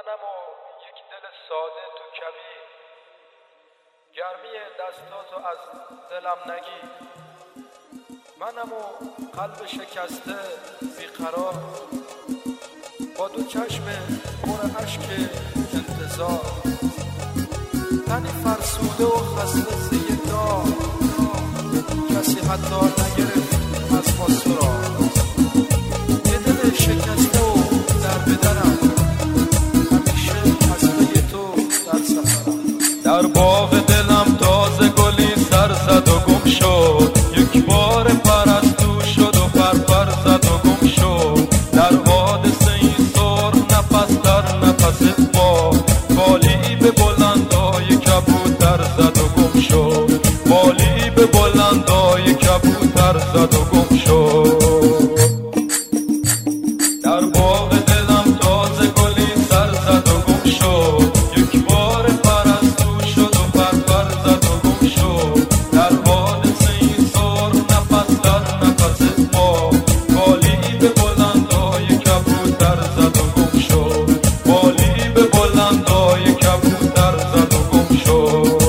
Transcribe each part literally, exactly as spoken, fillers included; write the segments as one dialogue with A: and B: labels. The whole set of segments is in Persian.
A: منم و یک دل ساده تو کبی، گرمی دستاتو از دلم نگی. منم و قلب شکسته بیقرار، با دو چشم پر اشک انتظار، تنی فرسوده و خسته زی دار، کسی حتی نگرفت از ما سراغ. یه دل شکسته و در بدرم، همیشه حسبه تو در سفرم. در باغ دلم تازه گلی سر زد و گم شد، یک بار پرستو شد و پرپر زد و گم شد. در حادثه این سر نفس در نفس با، بالی به بلندای کبوتر زد و گم شد، بالی به بلندای کبوتر زد و گم شد. در باغ دلم تازه گلی سر زد و گم شد، یک بار پرستو شد و پرپر زد و گم شد. در حادثه این سر نفس در نفس با، بالی به بلندای کبوتر زد و گم شد، بالی به بلندای کبوتر زد و گم شد.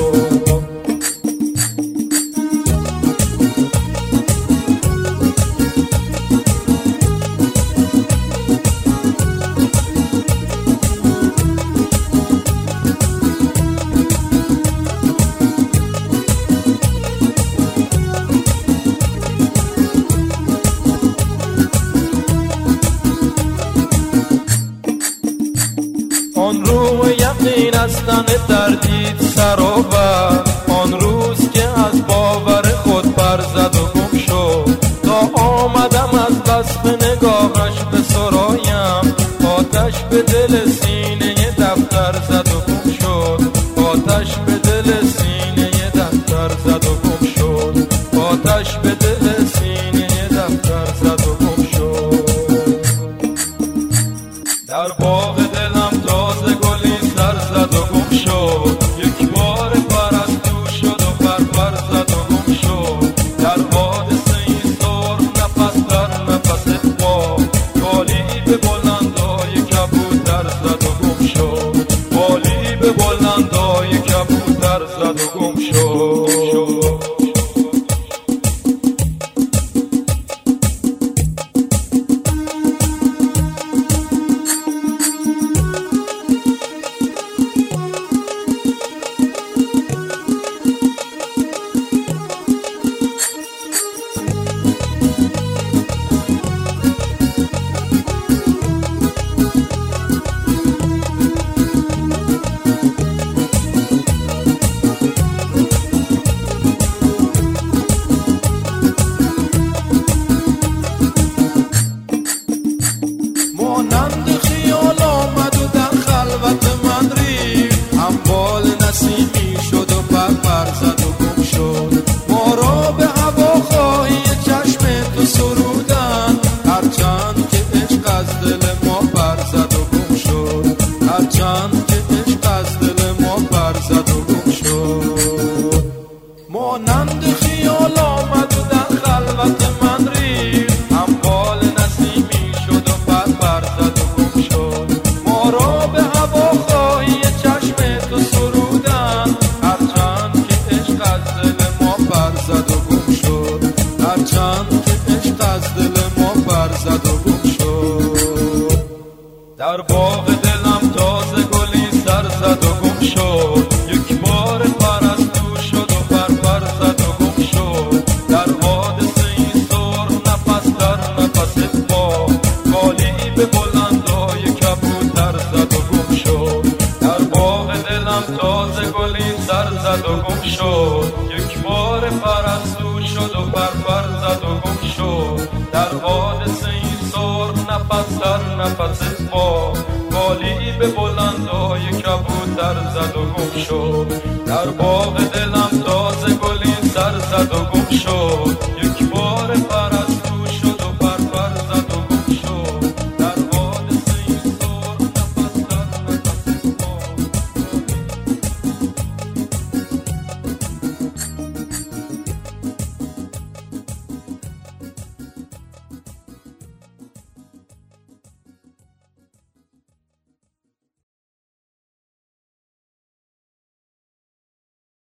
A: آن رو یقین از تن دردید سرآور، آن روز که از باور خود پر زد و گم شد. تا آمدم از بس به نگاهش به سرایم، آتش به دل سینه دفتر زد و گم شد، آتش به دل سینه دفتر زد و گم شد، آتش به دل سینه دفتر زد و گم شد. در باغ دلم تازه گلی سر زد و گم شد، یک بار پرستو شد و پرپر زد و گم شد. در حادثه این سر نفس در نفس با، بالی به بلندای کبوتر زد و گم شد، بالی به بلندای کبوتر زد و گم شد. مانند خیال آمد و در خلوت من ریخت، هموال نسیمی شد و پرپر زد و گم شد. ما را به هواخواهی چشم تو سرودن، هرچند که عشق از دل ما پر زد و گم شد، هرچند که عشق از دل ما پر زد و گم شد. مانند خیال آمد و در خلوت من ریخت، هموال نسیمی شد و پرپر زد و گم شد. ما را به هواخواهی چشم تو سرودن، هرچند که عشق از دل ما پر زد و گم شد، هرچند که عشق از دل ما پر زد و گم شد. در باغ دلم تازه گلی سر زد و گم شد، یک بار پرستو شد و پرپر زد و گم شد. در حادثه این سر نفس در نفس با، بالی به بلندای کبوتر زد و گم شد. در باغ دلم تازه گلی سر زد و گم شد، یک بار پرستو شد و پرپر زد و گم شد. در حادثه این سر نفس در نفس با، بالی به بلندای کبوتر زد و گم شد. در باغ دلم تازه گلی سر زد و گم شد،